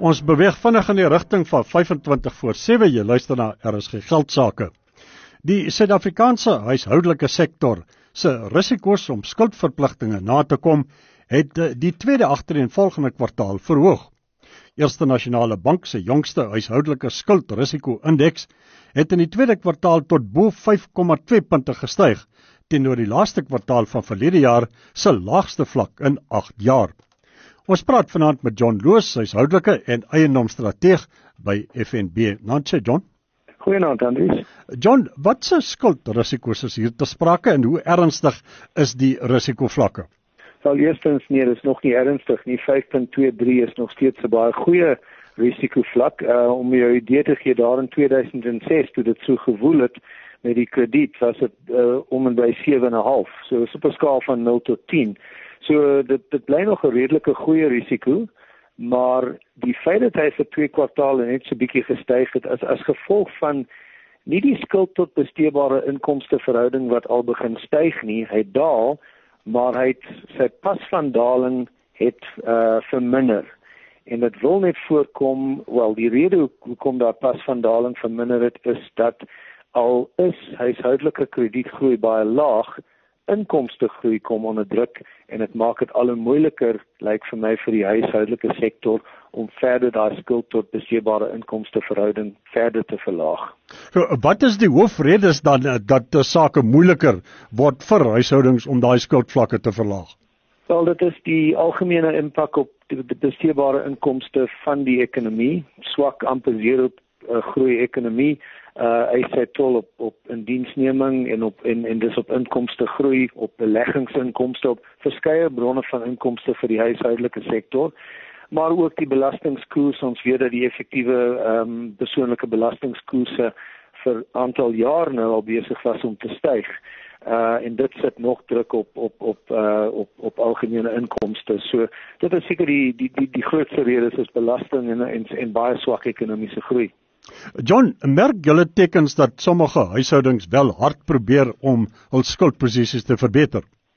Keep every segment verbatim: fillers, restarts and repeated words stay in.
Ons beweeg vinnig in die rigting van vyfentwintig voor sewe. Jy luister na R S G Geldsaake. Die Suid-Afrikaanse huishoudelike sektor se risiko's om skuldverpligtinge na te kom, het die tweede agtereenvolgende kwartaal verhoog. Eerste Nasionale Bank se jongste huishoudelike skuldrisiko-indeks het in die tweede kwartaal tot bo vyf komma twee punte gestyg, teenoor die laaste kwartaal van verlede jaar se laagste vlak in agt jaar. Ons praat vanaand met John Loos, huishoudelike en eiendomsstrateeg by F N B. Nancy, John. Goeienaand, Andries. John, wat se skuldrisiko's is hier te sprake en hoe ernstig is die risikovlakke? Wel, eerstens, nee, dit is nog nie ernstig nie. vyf komma twee drie is nog steeds 'n baie goeie risikovlak. Uh, om jou idee te gee, daar in twee duisend ses, toe dit so gewoel het met die krediet, was dit uh, om en by sewe komma vyf. So is op 'n skaal van nul tot tien. So dit, dit bly nog 'n redelike goeie risiko, maar die feit dat hy vir twee kwartale net so bietjie gestyg het, as as gevolg van nie die skuld tot besteedbare inkomste verhouding wat al begin styg nie, hy daal, maar hy het sy pas van daling het uh, verminder. En dit wil net voorkom, wel die rede hoekom daar pas van daling verminder het, is dat al is huishoudelike kredietgroei baie laag, inkomstegroei kom onder druk en dit maak dit al hoe moeiliker, lyk vir my, vir die huishoudelike sektor om verder daai skuld tot besteedbare inkomste verhouding verder te verlaag. So, wat is die hoofredes dan dat die sake moeiliker word vir huishoudings om daai skuldvlakke te verlaag? Wel, dit is die algemene impak op die besteedbare inkomste van die ekonomie, swak amper zero uh, groei ekonomie. Uh, hy sê tol op, op indiensneming en, op, en, en dus op inkomste groei, op beleggingsinkomste, op verskeie bronne van inkomste vir die huishoudelike sektor, maar ook die belastingskoers. Ons weet dat die effektiewe um, persoonlike belastingskoerse vir aantal jaar nou al besig was om te styg. Uh, en dit sit nog druk op op op uh, op op algemene inkomste. So dit is seker die die die, die grootste redes is belasting en, en en baie swak ekonomiese groei. John, merk julle tekens dat sommige huishoudings wel hard probeer om hul skuldposisies te verbeter?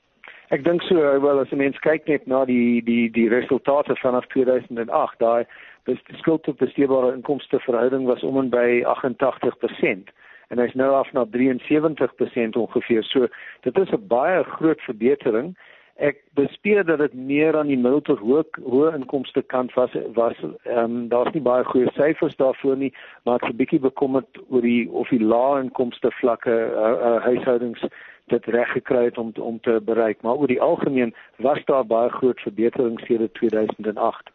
Ek dink so, wel as 'n mens kyk net na die die die resultate vanaf twee duisend agt, daai die skuld tot besteedbare inkomste verhouding was om en by agt-en-tagtig persent en hy's nou af na drie en sewentig persent ongeveer. So dit is 'n baie groot verbetering. Ek bespeer dat dit meer aan die middel tot hoë hoë inkomste kant was was ehm um, daar's nie baie goeie syfers daarvoor nie, maar ek's 'n bietjie bekommerd oor die of die lae inkomste vlakke uh, uh, huishoudings dit reg gekry het om om te bereik, maar oor die algemeen was daar baie groot verbeterings sedert twee duisend agt.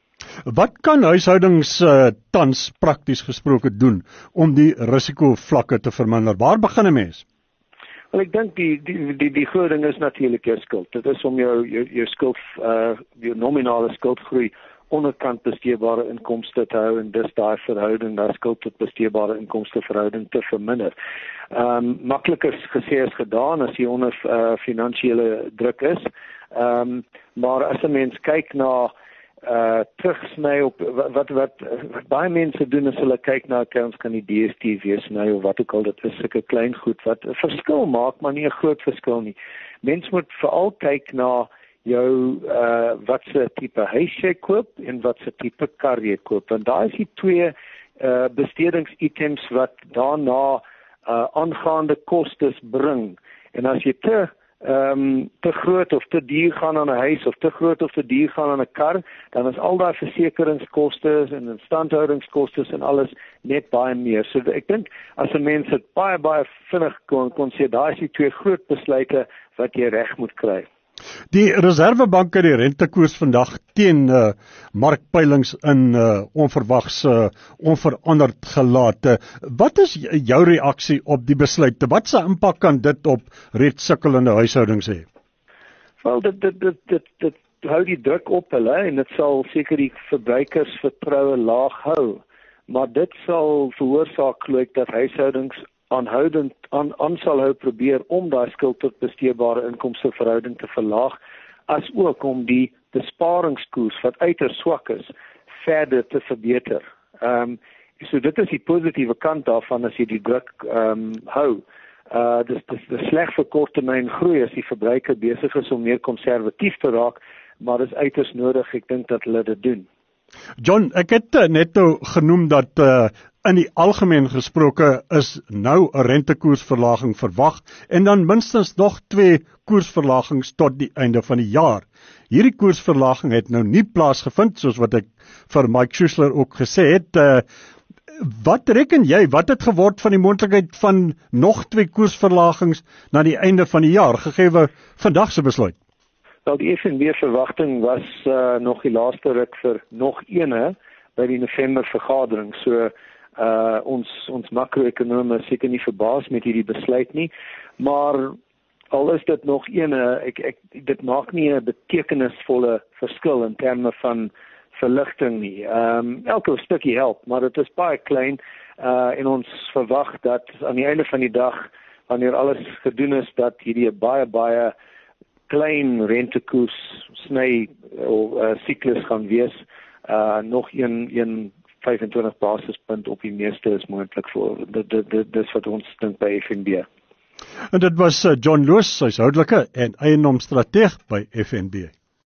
Wat kan huishoudings uh, tans prakties gesproke doen om die risikovlakke te verminder? Waar begin 'n mens? Wel, ek dink die die die die groot ding is natuurlik jou skuld. Dit is om jou jou, jou skuld uh jou nominale skuldgroei onderkant besteedbare inkomste te hou en dis daai verhouding, daai skuld tot besteedbare inkomste verhouding te verminder. Ehm um, makliker gesê as gedaan as jy onder uh, finansiële druk is. Ehm um, maar as 'n mens kyk na uh terugsny op wat wat wat, wat baie mense doen is hulle kyk na accounts, kan die D S T V sny of wat ook al, dit is sulke klein goed wat 'n verskil maak, maar nie 'n groot verskil nie. Mens moet veral kyk na jou uh wat se tipe huis jy koop en wat se tipe kar jy koop, want daai is die twee uh bestedingsitems wat daarna uh aangaande kostes bring. En as jy te Ehm um, te groot of te duur gaan aan 'n huis of te groot of te duur gaan aan 'n kar, dan is al daai versekeringskoste en instandhoudingskoste en alles net baie meer. So ek dink as 'n mens dit baie baie vinnig kon kon sê, daai is die twee groot besluite wat jy reg moet kry. Die Reservebank het die rentekoers vandag teen uh, markpeilings in uh, onverwags uh, onveranderd gelaat. Uh, wat is jou reaksie op die besluit? Wat se impak kan dit op reeds sukkelende huishoudings hê? Wel, dit dit dit dit dit hou die druk op hulle en dit sal seker die verbruikersvertroue laag hou. Maar dit sal veroorsaak lyk dat huishoudings aanhoudend aan aan sal hou probeer om daai skuld tot besteedbare inkomste verhouding te verlaag, as ook om die besparingskoers wat uiters swak is verder te verbeter. Ehm um, so dit is die positiewe kant daarvan as jy die druk ehm um, hou. Uh dis dis dis sleg vir korttermyn groei as die verbruiker besig is om meer konservatief te raak, maar dis uiters nodig, ek dink dat hulle dit doen. John, ek het uh, net nou genoem dat uh, in die algemeen gesproke is nou 'n rentekoersverlaging verwag en dan minstens nog twee koersverlagings tot die einde van die jaar. Hierdie koersverlaging het nou nie plaasgevind soos wat ek vir Mike Schuessler ook gesê het. Uh, wat reken jy, wat het geword van die moontlikheid van nog twee koersverlagings na die einde van die jaar, gegee vandag se besluit? Nou, die F N B verwagting was uh, nog die laaste ruk vir nog ene by die November vergadering. So uh, ons ons makro-ekonome is seker nie verbaas met hierdie besluit nie, maar al is dit nog ene, ek ek dit maak nie 'n betekenisvolle verskil in terme van verligting nie. Ehm um, elke stukkie help, maar dit is baie klein uh, en ons verwag dat aan die einde van die dag, wanneer alles gedoen is, dat hierdie baie baie klein rentekoers sny of uh, siklus gaan wees. Uh, nog een een vyfentwintig basispunt op die meeste is moontlik vir dit dit dit dis wat ons dink by F N B. En dit was uh, John Loos, huishoudelike en eiendomsstrateeg by F N B.